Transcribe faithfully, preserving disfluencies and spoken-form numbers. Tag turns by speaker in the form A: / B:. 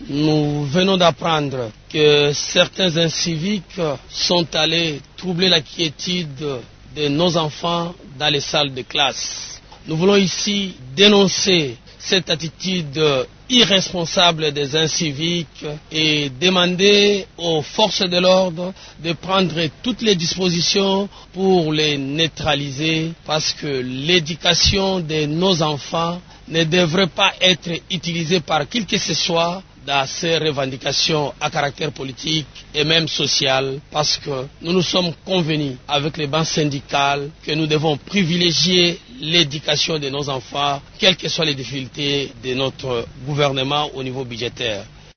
A: Nous venons d'apprendre que certains inciviques sont allés troubler la quiétude de nos enfants dans les salles de classe. Nous voulons ici dénoncer cette attitude irresponsable des inciviques et demander aux forces de l'ordre de prendre toutes les dispositions pour les neutraliser, parce que l'éducation de nos enfants ne devrait pas être utilisée par qui que ce soit dans ces revendications à caractère politique et même social, parce que nous nous sommes convenus avec les banques syndicales que nous devons privilégier l'éducation de nos enfants, quelles que soient les difficultés de notre gouvernement au niveau budgétaire.